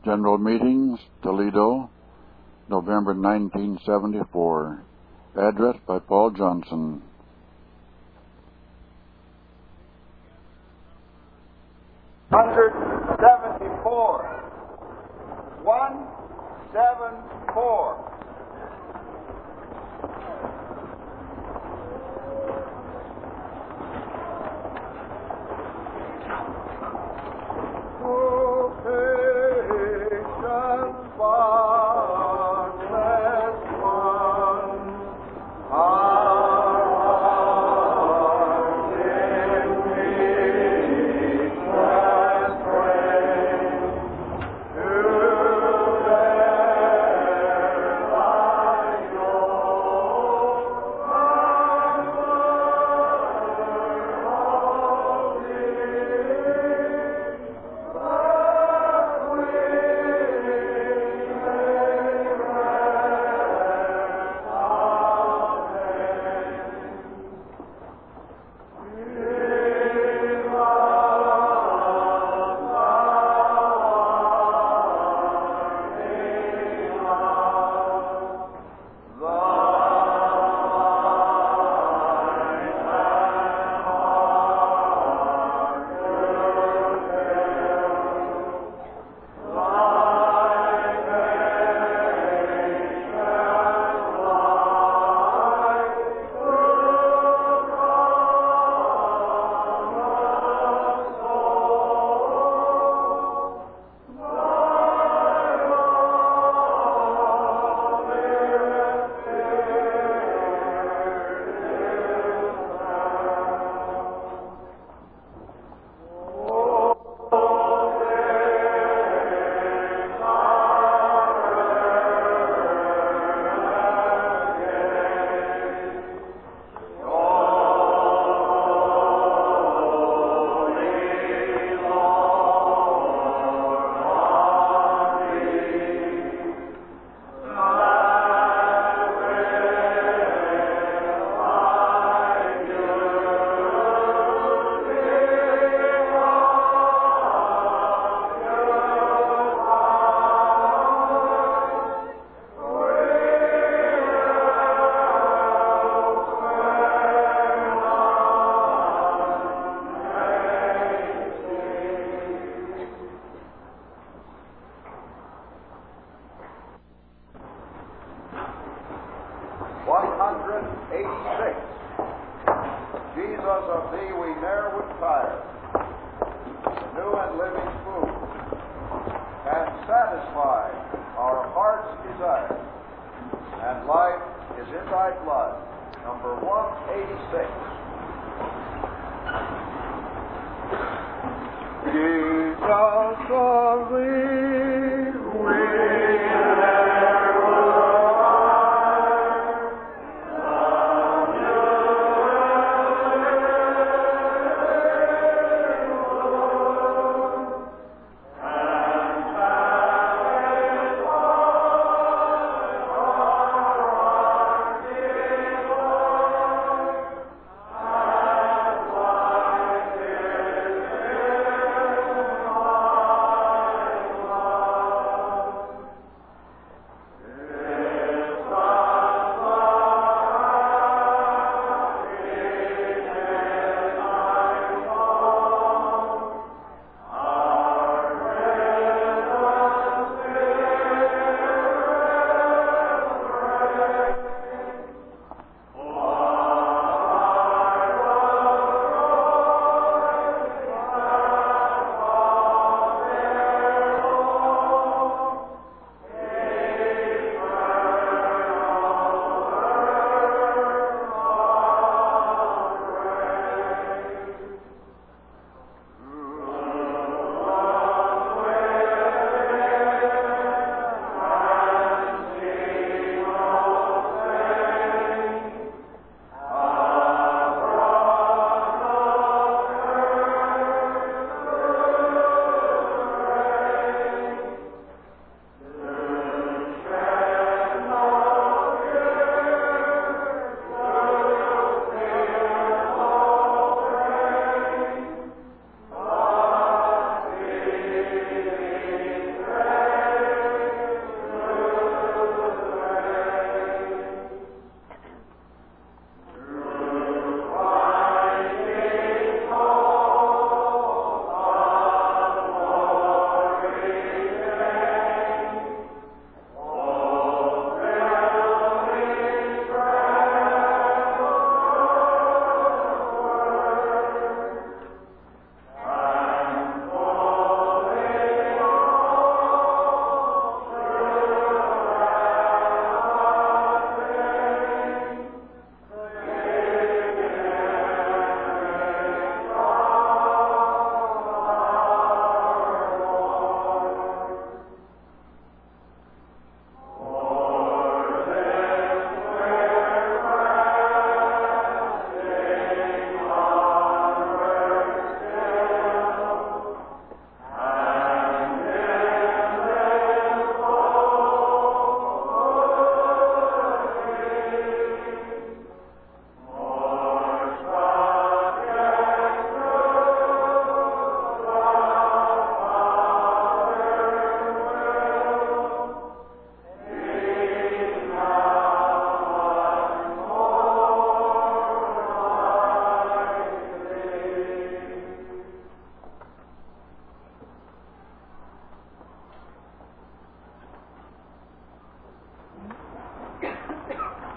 General Meetings, Toledo, November 1974. Address by Paul Johnson. $174. 174.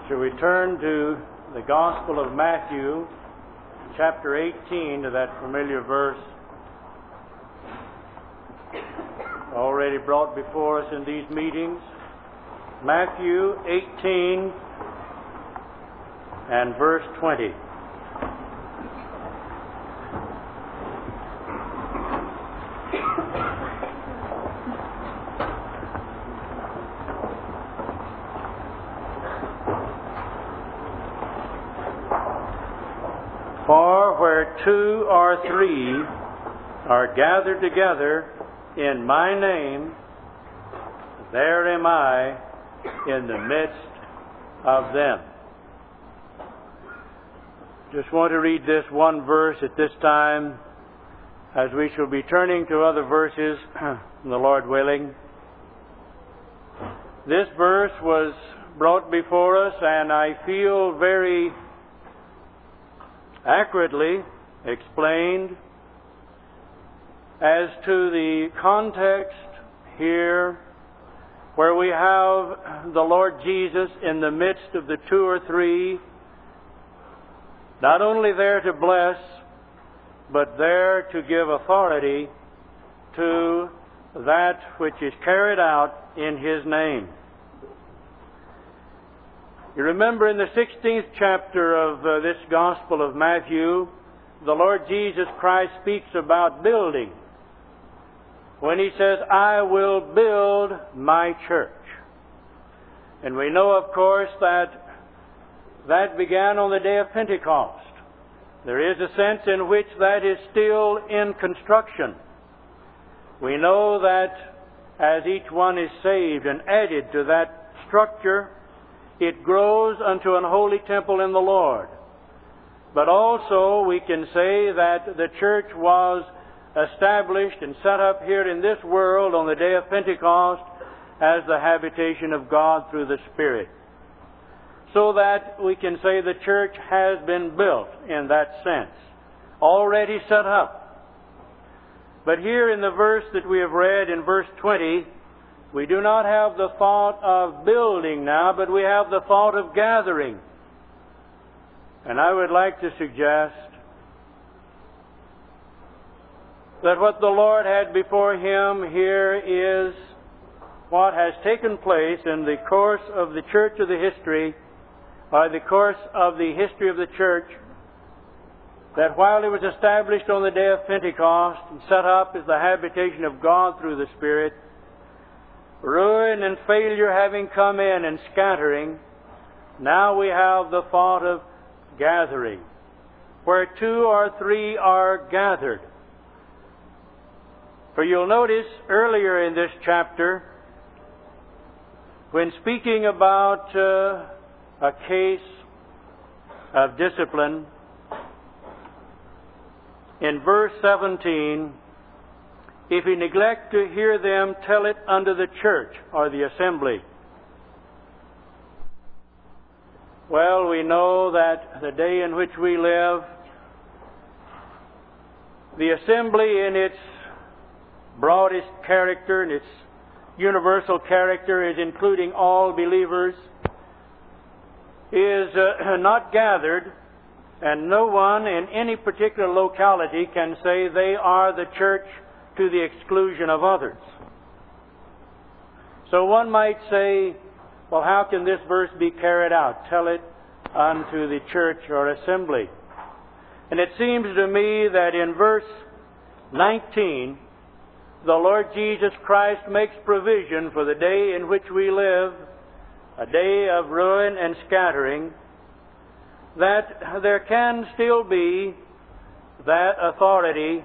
Shall we turn to the Gospel of Matthew, chapter 18, to that familiar verse already brought before us in these meetings. Matthew 18 and verse 20. For where two or three are gathered together in my name, there am I in the midst of them. Just want to read this one verse at this time, as we shall be turning to other verses, the Lord willing. This verse was brought before us, and I feel very accurately explained as to the context here, where we have the Lord Jesus in the midst of the two or three, not only there to bless, but there to give authority to that which is carried out in His name. You remember in the 16th chapter of this Gospel of Matthew, the Lord Jesus Christ speaks about building when He says, I will build my church. And we know, of course, that began on the day of Pentecost. There is a sense in which that is still in construction. We know that as each one is saved and added to that structure, it grows unto an holy temple in the Lord. But also we can say that the church was established and set up here in this world on the day of Pentecost as the habitation of God through the Spirit. So that we can say the church has been built in that sense, already set up. But here in the verse that we have read, in verse 20, we do not have the thought of building now, but we have the thought of gathering. And I would like to suggest that what the Lord had before Him here is what has taken place in the course of the church of the history, or the course of the history of the church, that while it was established on the day of Pentecost and set up as the habitation of God through the Spirit, ruin and failure having come in and scattering, now we have the thought of gathering, where two or three are gathered. For you'll notice earlier in this chapter, when speaking about a case of discipline, in verse 17, if he neglect to hear them, tell it unto the church or the assembly. Well, we know that the day in which we live, the assembly in its broadest character and its universal character is including all believers, is not gathered, and no one in any particular locality can say they are the church to the exclusion of others. So one might say, well, how can this verse be carried out? Tell it unto the church or assembly. And it seems to me that in verse 19, the Lord Jesus Christ makes provision for the day in which we live, a day of ruin and scattering, that there can still be that authority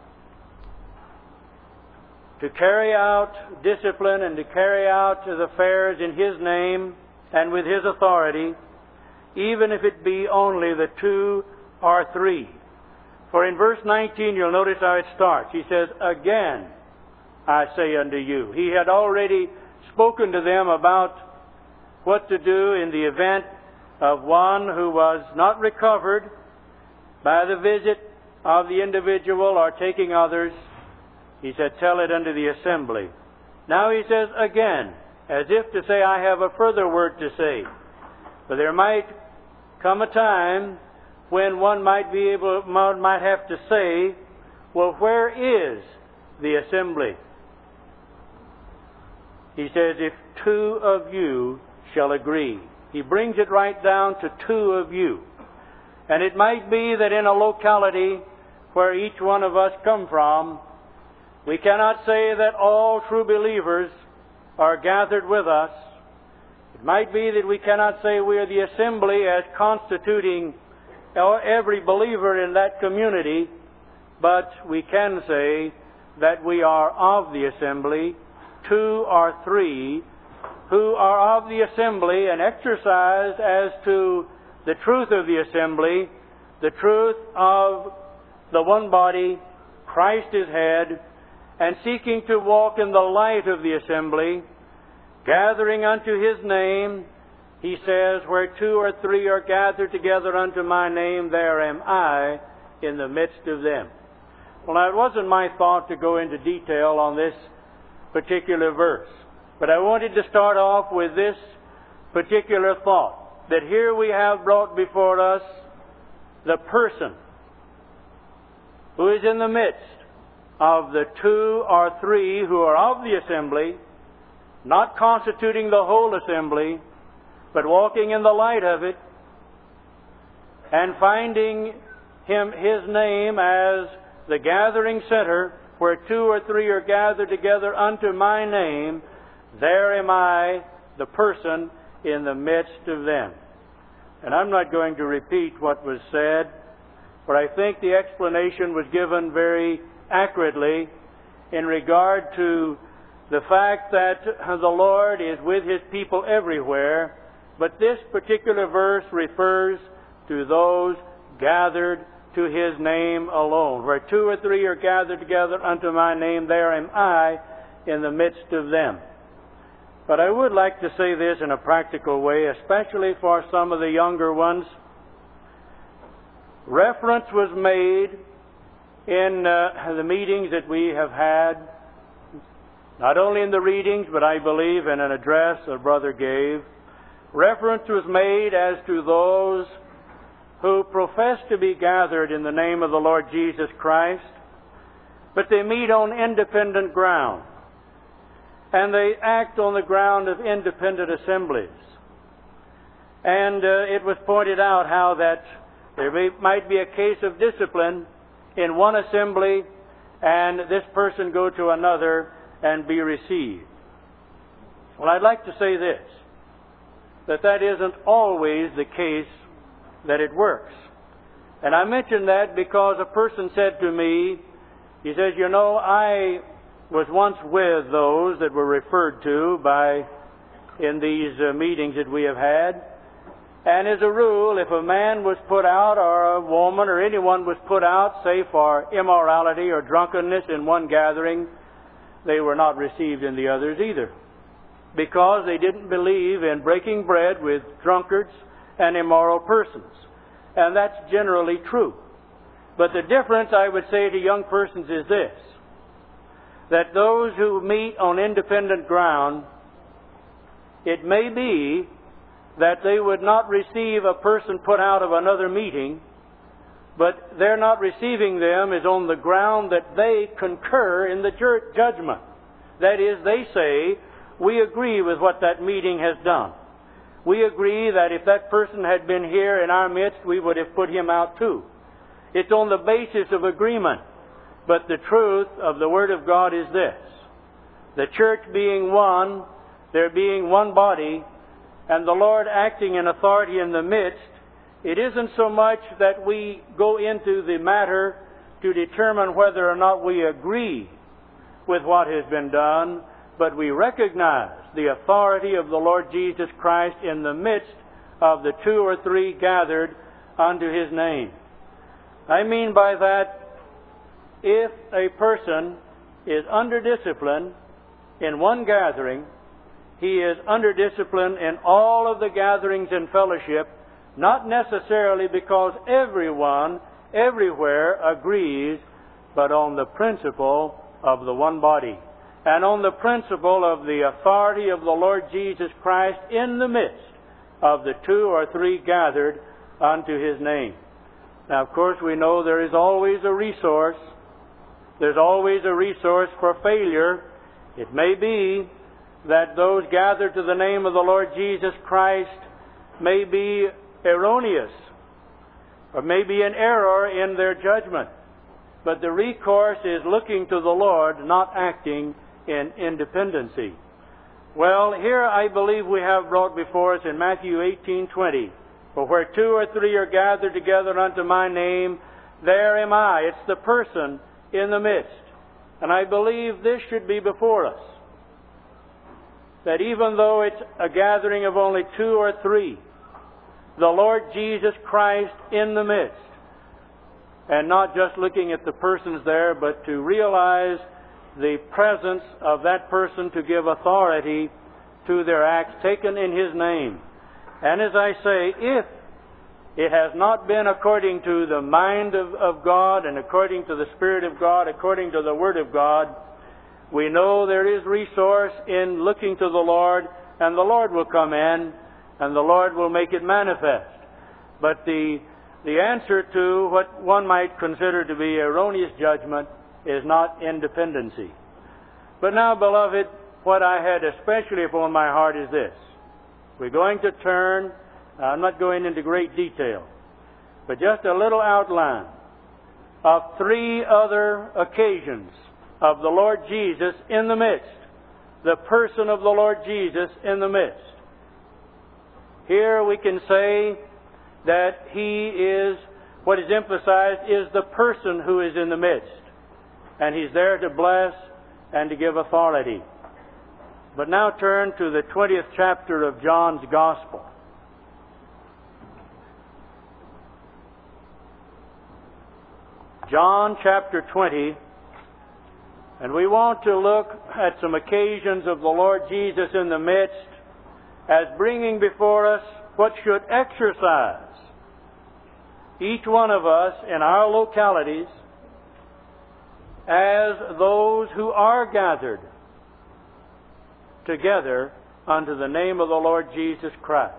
to carry out discipline and to carry out the affairs in His name and with His authority, even if it be only the two or three. For in verse 19, you'll notice how it starts. He says, again, I say unto you. He had already spoken to them about what to do in the event of one who was not recovered by the visit of the individual or taking others. He said, tell it unto the assembly. Now he says again, as if to say, I have a further word to say. But there might come a time when one might have to say, well, where is the assembly? He says, if two of you shall agree. He brings it right down to two of you. And it might be that in a locality where each one of us come from, we cannot say that all true believers are gathered with us. It might be that we cannot say we are the assembly as constituting every believer in that community, but we can say that we are of the assembly, two or three who are of the assembly and exercise as to the truth of the assembly, the truth of the one body, Christ is head, and seeking to walk in the light of the assembly, gathering unto His name. He says, where two or three are gathered together unto my name, there am I in the midst of them. Well, now, it wasn't my thought to go into detail on this particular verse, but I wanted to start off with this particular thought, that here we have brought before us the person who is in the midst of the two or three who are of the assembly, not constituting the whole assembly, but walking in the light of it, and finding His name as the gathering center, where two or three are gathered together unto my name, there am I, the person, in the midst of them. And I'm not going to repeat what was said, but I think the explanation was given very accurately in regard to the fact that the Lord is with His people everywhere, but this particular verse refers to those gathered to His name alone. Where two or three are gathered together unto my name, there am I in the midst of them. But I would like to say this in a practical way, especially for some of the younger ones. Reference was made in the meetings that we have had, not only in the readings, but I believe in an address a brother gave. Reference was made as to those who profess to be gathered in the name of the Lord Jesus Christ, but they meet on independent ground, and they act on the ground of independent assemblies. And it was pointed out how that there might be a case of discipline in one assembly, and this person go to another and be received. Well, I'd like to say this, that isn't always the case that it works. And I mention that because a person said to me, he says, you know, I was once with those that were referred to in these meetings that we have had. And as a rule, if a man was put out, or a woman, or anyone was put out, say for immorality or drunkenness in one gathering, they were not received in the others either, because they didn't believe in breaking bread with drunkards and immoral persons. And that's generally true. But the difference, I would say to young persons, is this, that those who meet on independent ground, it may be that they would not receive a person put out of another meeting, but they're not receiving them is on the ground that they concur in the judgment. That is, they say, we agree with what that meeting has done. We agree that if that person had been here in our midst, we would have put him out too. It's on the basis of agreement. But the truth of the Word of God is this: the church being one, there being one body, and the Lord acting in authority in the midst, it isn't so much that we go into the matter to determine whether or not we agree with what has been done, but we recognize the authority of the Lord Jesus Christ in the midst of the two or three gathered unto His name. I mean by that, if a person is under discipline in one gathering, he is under discipline in all of the gatherings and fellowship, not necessarily because everyone, everywhere agrees, but on the principle of the one body, and on the principle of the authority of the Lord Jesus Christ in the midst of the 2 or 3 gathered unto His name. Now, of course, we know there is always a resource. There's always a resource for failure. It may be that those gathered to the name of the Lord Jesus Christ may be erroneous, or may be in error in their judgment. But the recourse is looking to the Lord, not acting in independency. Well, here I believe we have brought before us in Matthew 18:20, for where 2 or 3 are gathered together unto my name, there am I. It's the person in the midst. And I believe this should be before us. That even though it's a gathering of only 2 or 3, the Lord Jesus Christ in the midst. And not just looking at the persons there, but to realize the presence of that person to give authority to their acts taken in His name. And as I say, if it has not been according to the mind of God and according to the Spirit of God, according to the Word of God, we know there is resource in looking to the Lord, and the Lord will come in, and the Lord will make it manifest. But the answer to what one might consider to be erroneous judgment is not independency. But now, beloved, what I had especially upon my heart is this. We're going to turn, I'm not going into great detail, but just a little outline of 3 other occasions of the Lord Jesus in the midst. The person of the Lord Jesus in the midst. Here we can say that He is, what is emphasized is the person who is in the midst. And He's there to bless and to give authority. But now turn to the 20th chapter of John's Gospel. John chapter 20. And we want to look at some occasions of the Lord Jesus in the midst as bringing before us what should exercise each one of us in our localities as those who are gathered together unto the name of the Lord Jesus Christ.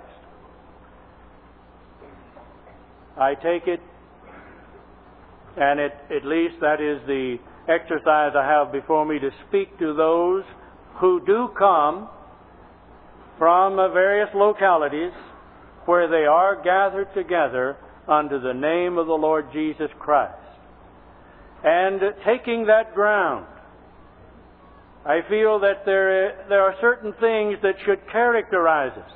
I take it, and at least that is the exercise I have before me, to speak to those who do come from various localities where they are gathered together unto the name of the Lord Jesus Christ. And taking that ground, I feel that there are certain things that should characterize us.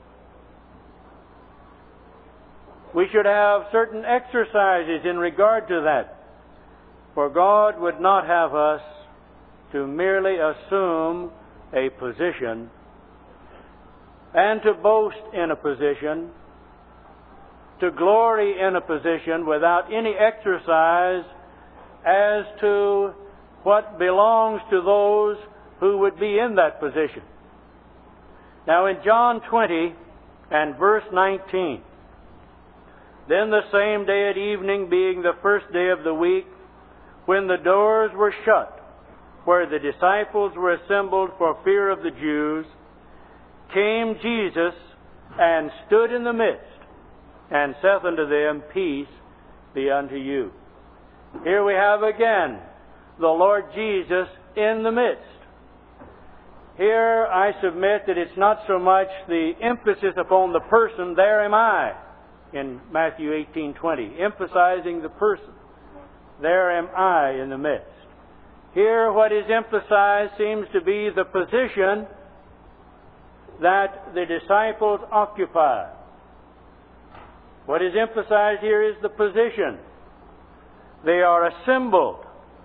We should have certain exercises in regard to that. For God would not have us to merely assume a position and to boast in a position, to glory in a position without any exercise as to what belongs to those who would be in that position. Now in John 20 and verse 19, then the same day at evening, being the first day of the week, when the doors were shut, where the disciples were assembled for fear of the Jews, came Jesus and stood in the midst, and saith unto them, Peace be unto you. Here we have again the Lord Jesus in the midst. Here I submit that it's not so much the emphasis upon the person, there am I, in Matthew 18:20, emphasizing the person. There am I in the midst. Here what is emphasized seems to be the position that the disciples occupy. What is emphasized here is the position. They are assembled.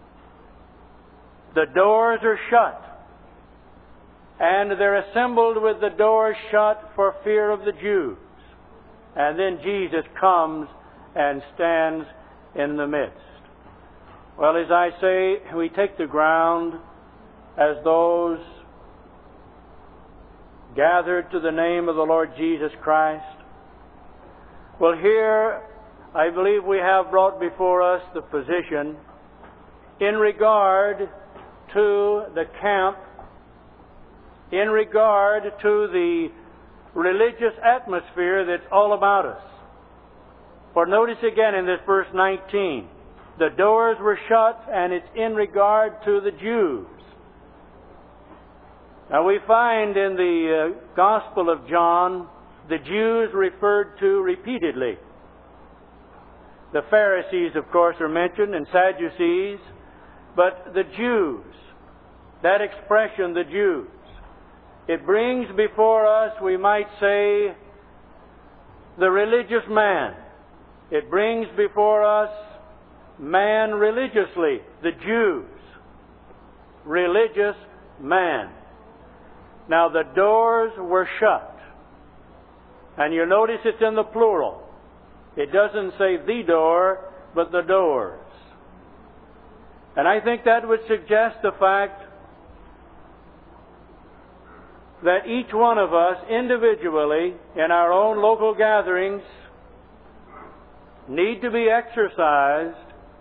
The doors are shut. And they're assembled with the doors shut for fear of the Jews. And then Jesus comes and stands in the midst. Well, as I say, we take the ground as those gathered to the name of the Lord Jesus Christ. Well, here I believe we have brought before us the position in regard to the camp, in regard to the religious atmosphere that's all about us. For notice again in this verse 19, the doors were shut, and it's in regard to the Jews. Now we find in the Gospel of John the Jews referred to repeatedly. The Pharisees, of course, are mentioned, and Sadducees, but the Jews, that expression, the Jews, it brings before us, we might say, the religious man. It brings before us man religiously, the Jews. Religious man. Now the doors were shut. And you notice it's in the plural. It doesn't say the door, but the doors. And I think that would suggest the fact that each one of us individually in our own local gatherings need to be exercised,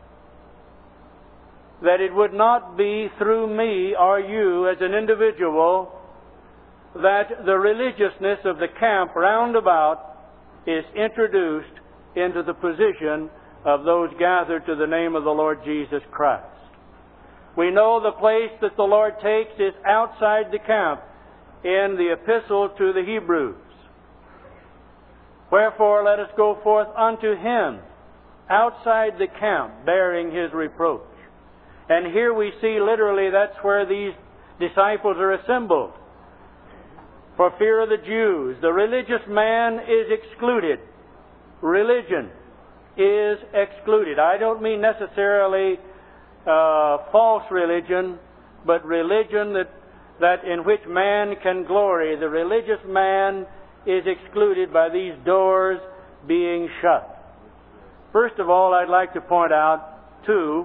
that it would not be through me or you as an individual that the religiousness of the camp round about is introduced into the position of those gathered to the name of the Lord Jesus Christ. We know the place that the Lord takes is outside the camp in the epistle to the Hebrews. Wherefore let us go forth unto Him outside the camp, bearing His reproach. And here we see literally that's where these disciples are assembled. For fear of the Jews, the religious man is excluded. Religion is excluded. I don't mean necessarily false religion, but religion that in which man can glory. The religious man is excluded by these doors being shut. First of all, I'd like to point out, too,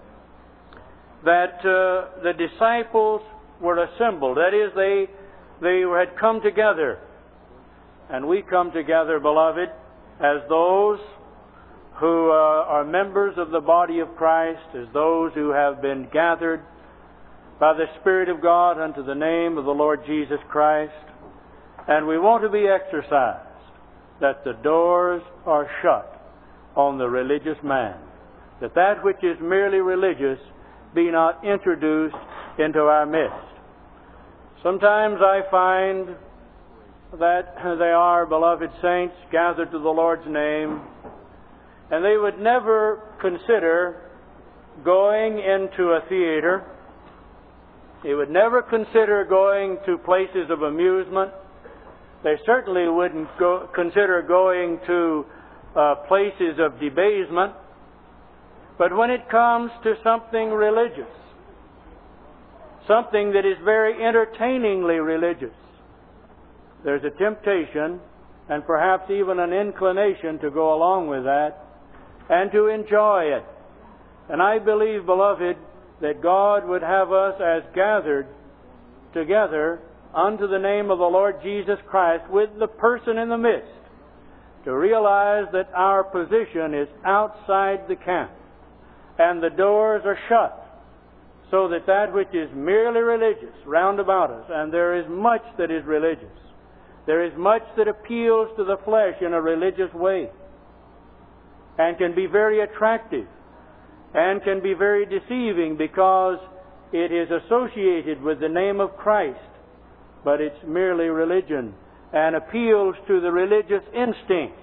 that the disciples were assembled. That is, they had come together. And we come together, beloved, as those who are members of the body of Christ, as those who have been gathered by the Spirit of God unto the name of the Lord Jesus Christ. And we want to be exercised that the doors are shut on the religious man, that which is merely religious be not introduced into our midst. Sometimes I find that they are, beloved saints, gathered to the Lord's name, and they would never consider going into a theater. They would never consider going to places of amusement. They certainly wouldn't consider going to places of debasement. But when it comes to something religious, something that is very entertainingly religious, there's a temptation and perhaps even an inclination to go along with that and to enjoy it. And I believe, beloved, that God would have us as gathered together unto the name of the Lord Jesus Christ with the person in the midst to realize that our position is outside the camp and the doors are shut, so that which is merely religious round about us, and there is much that is religious. There is much that appeals to the flesh in a religious way and can be very attractive and can be very deceiving because it is associated with the name of Christ, but it's merely religion and appeals to the religious instincts.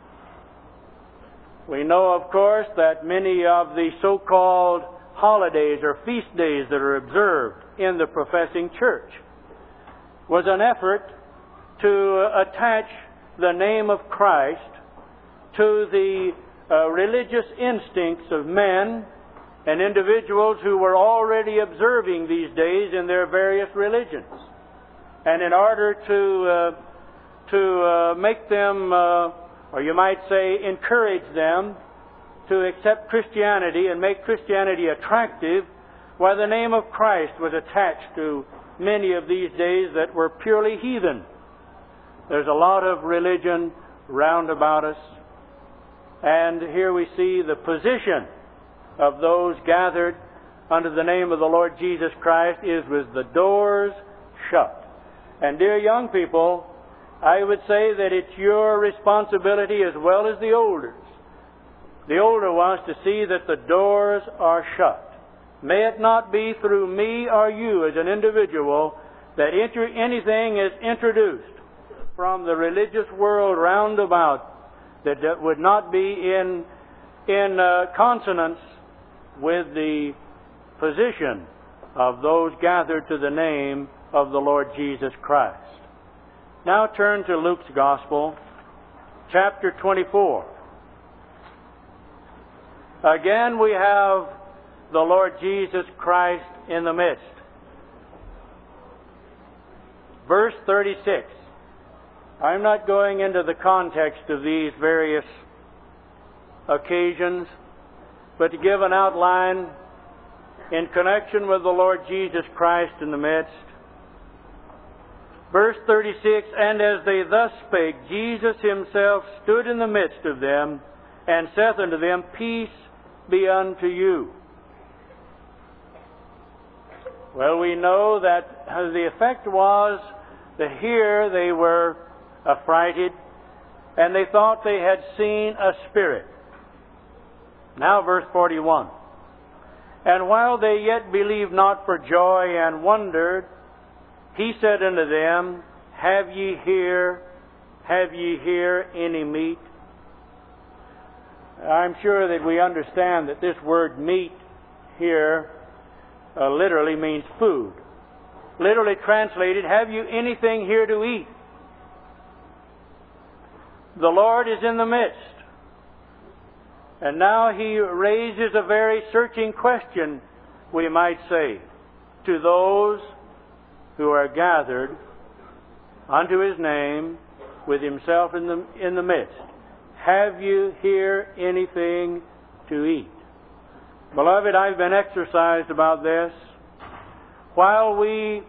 We know, of course, that many of the so-called holidays or feast days that are observed in the professing church was an effort to attach the name of Christ to the religious instincts of men and individuals who were already observing these days in their various religions. And in order to make them, or you might say encourage them to accept Christianity and make Christianity attractive, why the name of Christ was attached to many of these days that were purely heathen. There's a lot of religion round about us. And here we see the position of those gathered under the name of the Lord Jesus Christ is with the doors shut. And dear young people, I would say that it's your responsibility as well as the older's. The older ones to see that the doors are shut. May it not be through me or you as an individual that anything is introduced from the religious world round about that would not be in consonance with the position of those gathered to the name of the Lord Jesus Christ. Now turn to Luke's Gospel, chapter 24. Again we have the Lord Jesus Christ in the midst. Verse 36. I'm not going into the context of these various occasions, but to give an outline in connection with the Lord Jesus Christ in the midst. Verse 36, and as they thus spake, Jesus himself stood in the midst of them, and saith unto them, Peace be unto you. Well, we know that the effect was that here they were affrighted, and they thought they had seen a spirit. Now verse 41. And while they yet believed not for joy and wondered, he said unto them, Have ye here any meat? I'm sure that we understand that this word meat here literally means food. Literally translated, have you anything here to eat? The Lord is in the midst. And now he raises a very searching question, we might say, to those who are gathered unto his name with himself in the midst. Have you here anything to eat? Beloved, I've been exercised about this. While we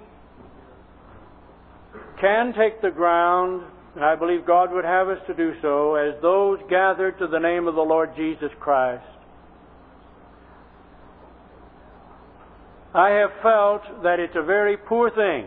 can take the ground, and I believe God would have us to do so, as those gathered to the name of the Lord Jesus Christ, I have felt that it's a very poor thing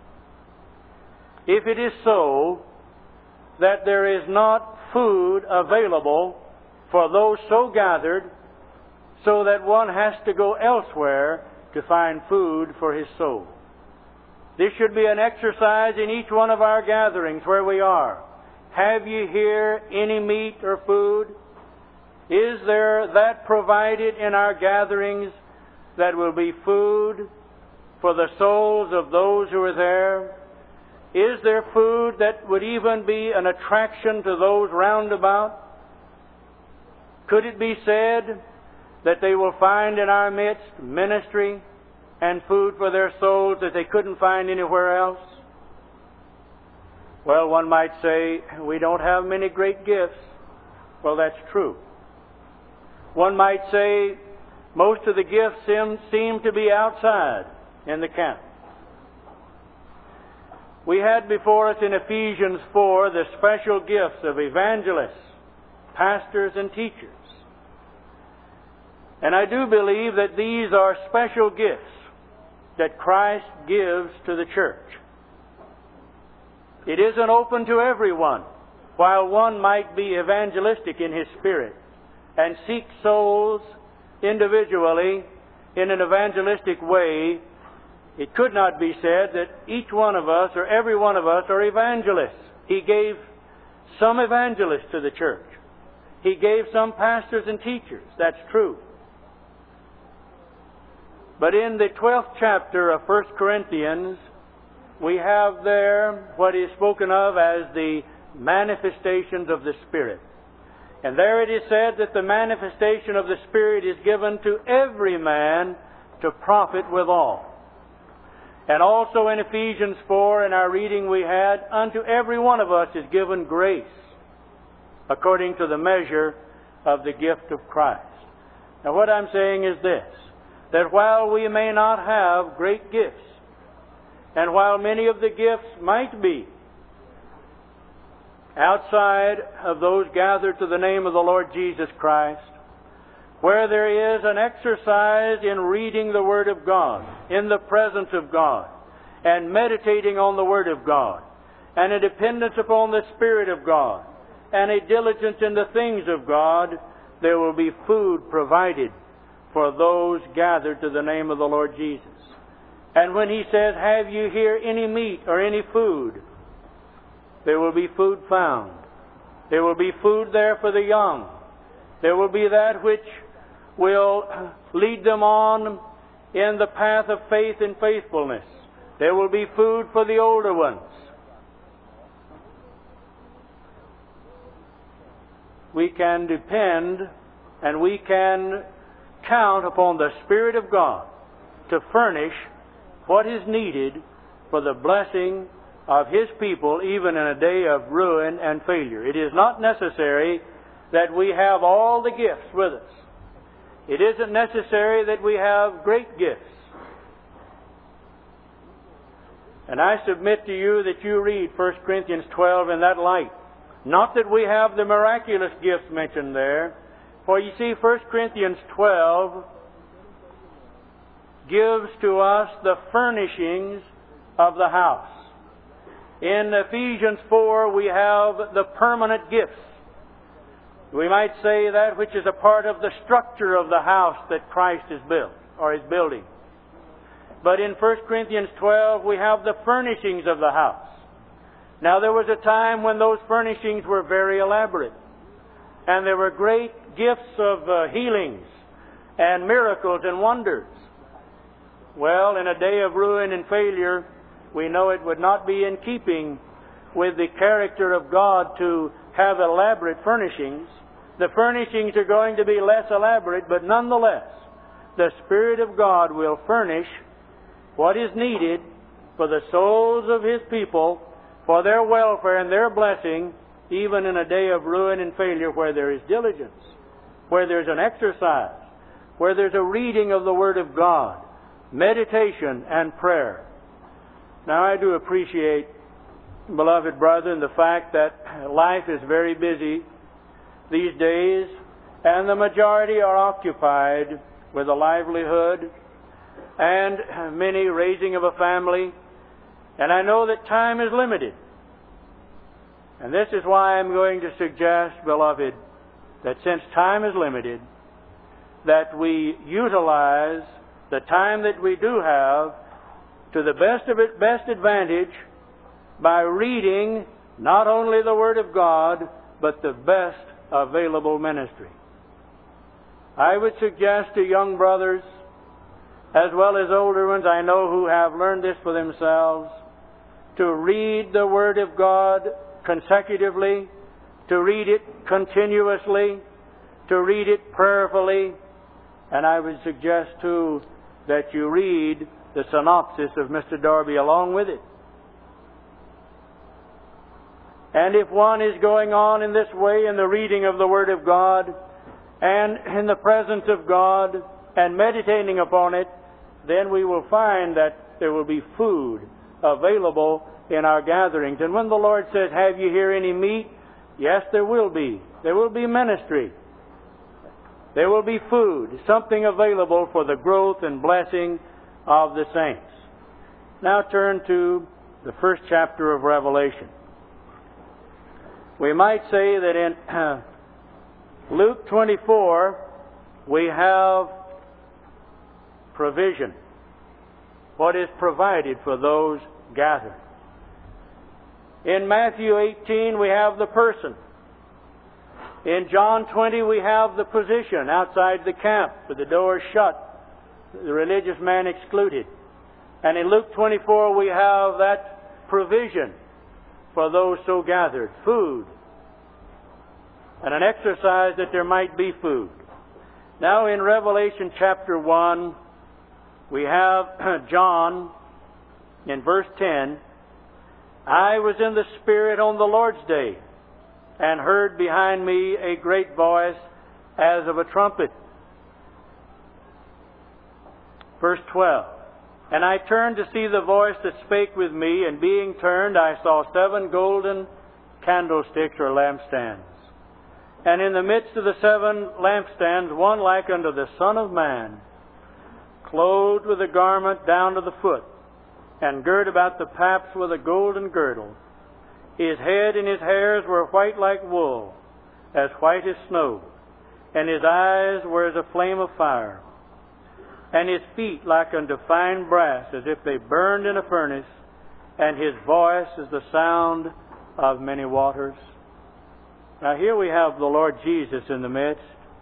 if it is so that there is not food available for those so gathered, so that one has to go elsewhere to find food for his soul. This should be an exercise in each one of our gatherings where we are. Have ye here any meat or food? Is there that provided in our gatherings that will be food for the souls of those who are there? Is there food that would even be an attraction to those round about? Could it be said that they will find in our midst ministry and food for their souls that they couldn't find anywhere else? Well, one might say, we don't have many great gifts. Well, that's true. One might say, most of the gifts seem to be outside in the camp. We had before us in Ephesians 4 the special gifts of evangelists, pastors, and teachers. And I do believe that these are special gifts that Christ gives to the church. It isn't open to everyone. While one might be evangelistic in his spirit and seek souls individually in an evangelistic way, it could not be said that each one of us or every one of us are evangelists. He gave some evangelists to the church. He gave some pastors and teachers. That's true. But in the 12th chapter of 1 Corinthians, we have there what is spoken of as the manifestations of the Spirit. And there it is said that the manifestation of the Spirit is given to every man to profit withal. And also in Ephesians 4, in our reading we had, unto every one of us is given grace, according to the measure of the gift of Christ. Now what I'm saying is this, that while we may not have great gifts, and while many of the gifts might be outside of those gathered to the name of the Lord Jesus Christ, where there is an exercise in reading the Word of God, in the presence of God, and meditating on the Word of God, and a dependence upon the Spirit of God, and a diligence in the things of God, there will be food provided for those gathered to the name of the Lord Jesus. And when He says, have you here any meat or any food? There will be food found. There will be food there for the young. There will be that which will lead them on in the path of faith and faithfulness. There will be food for the older ones. We can depend and we can count upon the Spirit of God to furnish what is needed for the blessing of His people, even in a day of ruin and failure. It is not necessary that we have all the gifts with us. It isn't necessary that we have great gifts. And I submit to you that you read 1 Corinthians 12 in that light. Not that we have the miraculous gifts mentioned there, for you see, 1 Corinthians 12 gives to us the furnishings of the house. In Ephesians 4, we have the permanent gifts. We might say that which is a part of the structure of the house that Christ is built, or is building. But in 1 Corinthians 12, we have the furnishings of the house. Now, there was a time when those furnishings were very elaborate. And there were great gifts of healings and miracles and wonders. Well, in a day of ruin and failure, we know it would not be in keeping with the character of God to have elaborate furnishings. The furnishings are going to be less elaborate, but nonetheless, the Spirit of God will furnish what is needed for the souls of His people, for their welfare and their blessing, even in a day of ruin and failure where there is diligence, where there's an exercise, where there's a reading of the Word of God, meditation and prayer. Now, I do appreciate, beloved brethren, the fact that life is very busy these days, and the majority are occupied with a livelihood and many raising of a family. And I know that time is limited. And this is why I'm going to suggest, beloved, that since time is limited, that we utilize the time that we do have to the best advantage by reading not only the Word of God, but the best available ministry. I would suggest to young brothers, as well as older ones, I know who have learned this for themselves, to read the Word of God consecutively, to read it continuously, to read it prayerfully, and I would suggest too that you read the synopsis of Mr. Darby along with it. And if one is going on in this way in the reading of the Word of God and in the presence of God and meditating upon it, then we will find that there will be food available in our gatherings. And when the Lord says, have you here any meat? Yes, there will be. There will be ministry. There will be food, something available for the growth and blessing of the saints. Now turn to the first chapter of Revelation. We might say that in Luke 24, we have provision. What is provided for those gathered. In Matthew 18, we have the person. In John 20, we have the position outside the camp with the doors shut, the religious man excluded. And in Luke 24, we have that provision for those so gathered, food, and an exercise that there might be food. Now in Revelation chapter 1, we have John in verse 10, I was in the Spirit on the Lord's day, and heard behind me a great voice as of a trumpet. Verse 12, and I turned to see the voice that spake with me, and being turned, I saw 7 golden candlesticks or lampstands. And in the midst of the 7 lampstands, one like unto the Son of Man, clothed with a garment down to the foot, and girt about the paps with a golden girdle. His head and his hairs were white like wool, as white as snow, and his eyes were as a flame of fire, and his feet like unto fine brass, as if they burned in a furnace, and his voice as the sound of many waters. Now here we have the Lord Jesus in the midst.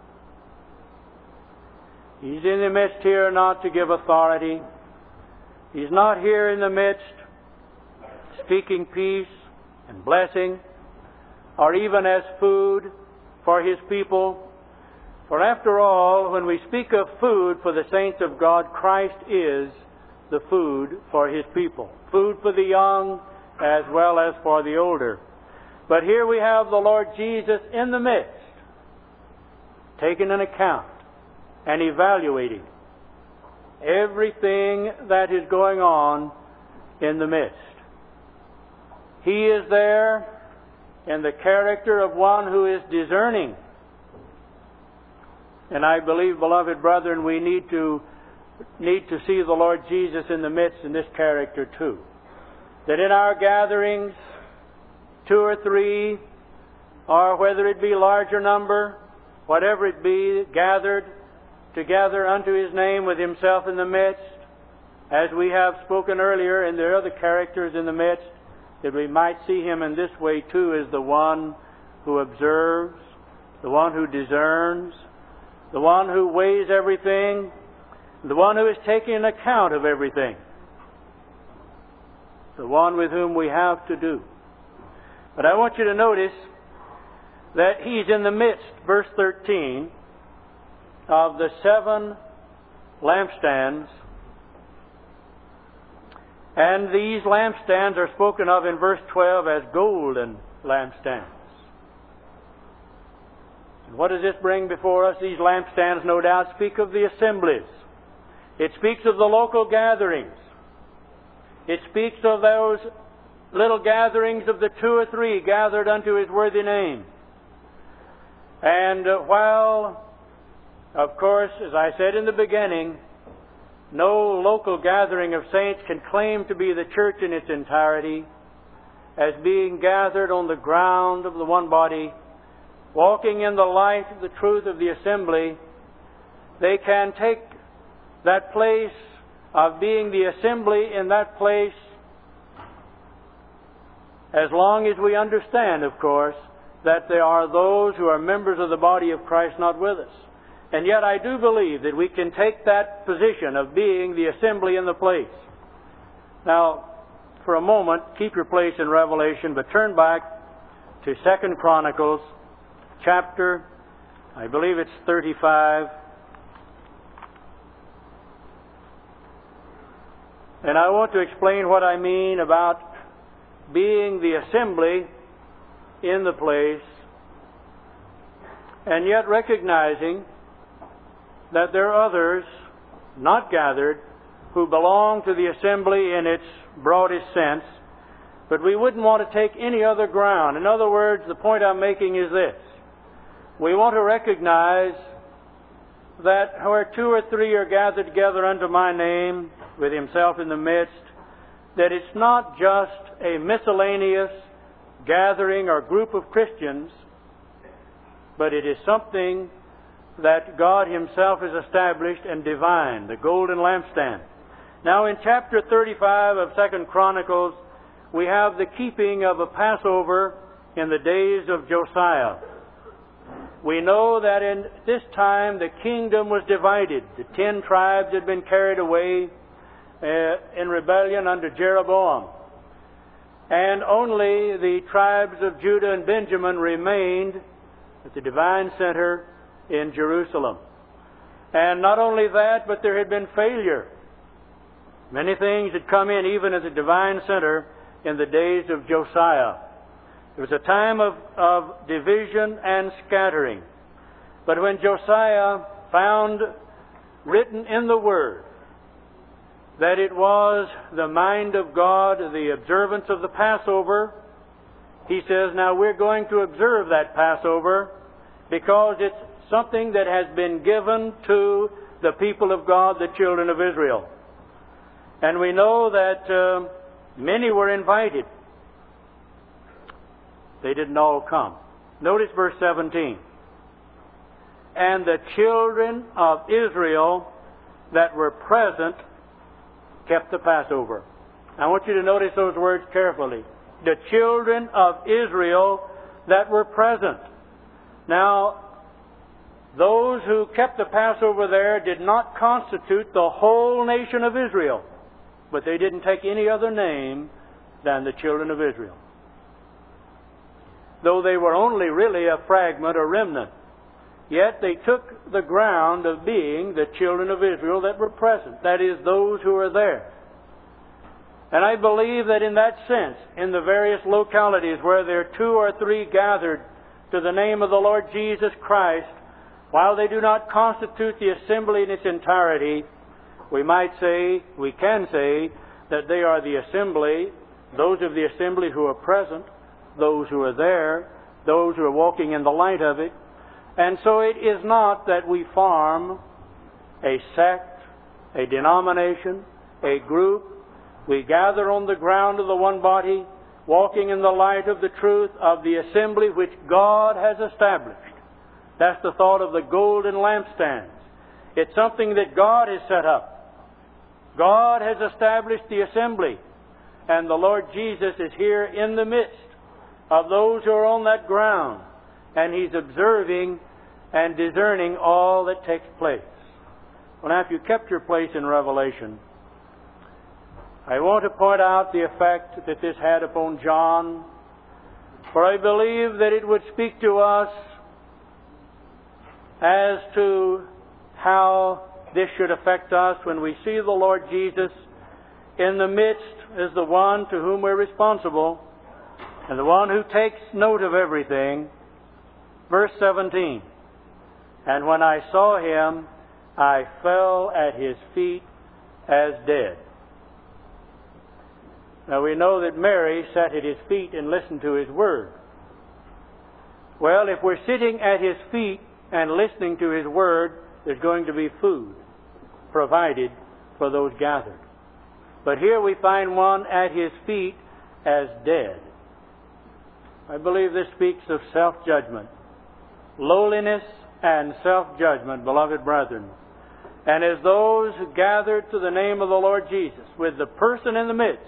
He's in the midst here not to give authority. He's not here in the midst speaking peace and blessing, or even as food for His people. For after all, when we speak of food for the saints of God, Christ is the food for His people. Food for the young as well as for the older. But here we have the Lord Jesus in the midst, taking an account and evaluating everything that is going on in the midst. He is there in the character of one who is discerning. And I believe, beloved brethren, we need to see the Lord Jesus in the midst in this character too. That in our gatherings, 2 or 3, or whether it be larger number, whatever it be, gathered together unto His name with Himself in the midst, as we have spoken earlier, and there are other characters in the midst, that we might see Him in this way too, as the one who observes, the one who discerns, the one who weighs everything, the one who is taking an account of everything, the one with whom we have to do. But I want you to notice that He's in the midst, verse 13, of the 7 lampstands. And these lampstands are spoken of in verse 12 as golden lampstands. And what does this bring before us? These lampstands, no doubt, speak of the assemblies. It speaks of the local gatherings. It speaks of those little gatherings of the 2 or 3 gathered unto His worthy name. And while, of course, as I said in the beginning, no local gathering of saints can claim to be the church in its entirety, as being gathered on the ground of the one body, walking in the light of the truth of the assembly, they can take that place of being the assembly in that place, as long as we understand, of course, that there are those who are members of the body of Christ not with us. And yet I do believe that we can take that position of being the assembly in the place. Now, for a moment, keep your place in Revelation, but turn back to 2 Chronicles, chapter, I believe it's 35. And I want to explain what I mean about being the assembly in the place, and yet recognizing that there are others not gathered who belong to the assembly in its broadest sense, but we wouldn't want to take any other ground. In other words, the point I'm making is this. We want to recognize that where 2 or 3 are gathered together unto my name, with Himself in the midst, that it's not just a miscellaneous gathering or group of Christians, but it is something that God Himself has established and divine, the golden lampstand. Now in chapter 35 of 2 Chronicles, we have the keeping of a Passover in the days of Josiah. We know that in this time the kingdom was divided. The 10 tribes had been carried away in rebellion under Jeroboam. And only the tribes of Judah and Benjamin remained at the divine center in Jerusalem. And not only that, but there had been failure. Many things had come in even at the divine center in the days of Josiah. There was a time of division and scattering. But when Josiah found written in the Word that it was the mind of God, the observance of the Passover, he says, now we're going to observe that Passover because it's something that has been given to the people of God, the children of Israel. And we know that many were invited. They didn't all come. Notice verse 17. And the children of Israel that were present kept the Passover. I want you to notice those words carefully. The children of Israel that were present. Now, those who kept the Passover there did not constitute the whole nation of Israel, but they didn't take any other name than the children of Israel. Though they were only really a fragment or remnant, yet they took the ground of being the children of Israel that were present. That is, those who were there. And I believe that in that sense, in the various localities where there are 2 or 3 gathered to the name of the Lord Jesus Christ, while they do not constitute the assembly in its entirety, we can say that they are the assembly, those of the assembly who are present, those who are there, those who are walking in the light of it. And so it is not that we form a sect, a denomination, a group. We gather on the ground of the one body, walking in the light of the truth of the assembly which God has established. That's the thought of the golden lampstands. It's something that God has set up. God has established the assembly, and the Lord Jesus is here in the midst of those who are on that ground, and He's observing and discerning all that takes place. Well, now, if you kept your place in Revelation, I want to point out the effect that this had upon John, for I believe that it would speak to us as to how this should affect us when we see the Lord Jesus in the midst as the one to whom we're responsible and the one who takes note of everything. Verse 17, and when I saw Him, I fell at His feet as dead. Now we know that Mary sat at His feet and listened to His word. Well, if we're sitting at His feet and listening to His word, there's going to be food provided for those gathered. But here we find one at His feet as dead. I believe this speaks of self-judgment, lowliness and self-judgment, beloved brethren. And as those who gathered to the name of the Lord Jesus, with the person in the midst,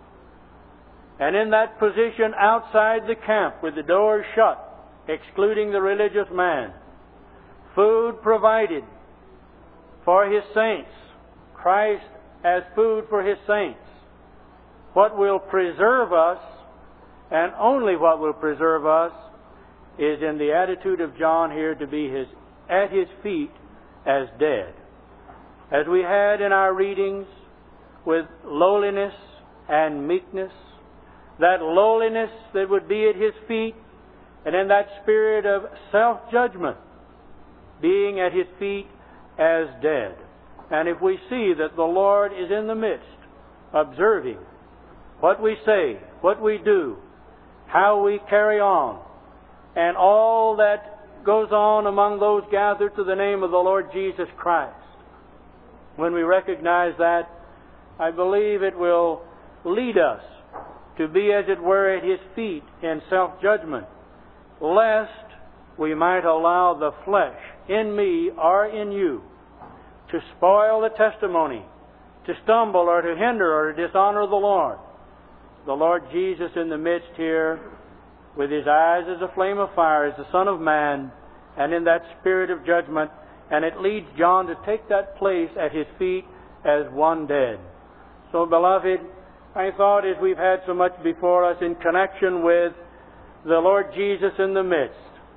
and in that position outside the camp with the doors shut, excluding the religious man, food provided for His saints, Christ as food for His saints. What will preserve us, and only what will preserve us, is in the attitude of John here to be at His feet as dead. As we had in our readings with lowliness and meekness, that lowliness that would be at His feet, and in that spirit of self-judgment, being at His feet as dead. And if we see that the Lord is in the midst, observing what we say, what we do, how we carry on, and all that goes on among those gathered to the name of the Lord Jesus Christ, when we recognize that, I believe it will lead us to be, as it were, at His feet in self-judgment, lest we might allow the flesh in me or in you to spoil the testimony, to stumble or to hinder or to dishonor the Lord. The Lord Jesus in the midst here, with His eyes as a flame of fire, as the Son of Man, and in that spirit of judgment, and it leads John to take that place at His feet as one dead. So, beloved, I thought, as we've had so much before us in connection with the Lord Jesus in the midst,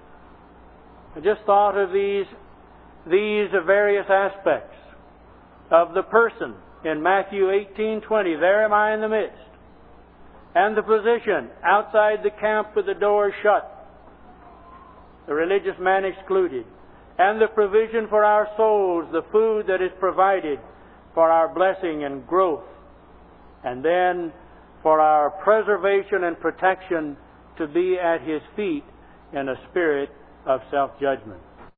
I just thought of these various aspects of the person in Matthew 18:20. There am I in the midst. And the position outside the camp with the doors shut, the religious man excluded. And the provision for our souls, the food that is provided for our blessing and growth. And then for our preservation and protection to be at His feet in a spirit of self-judgment.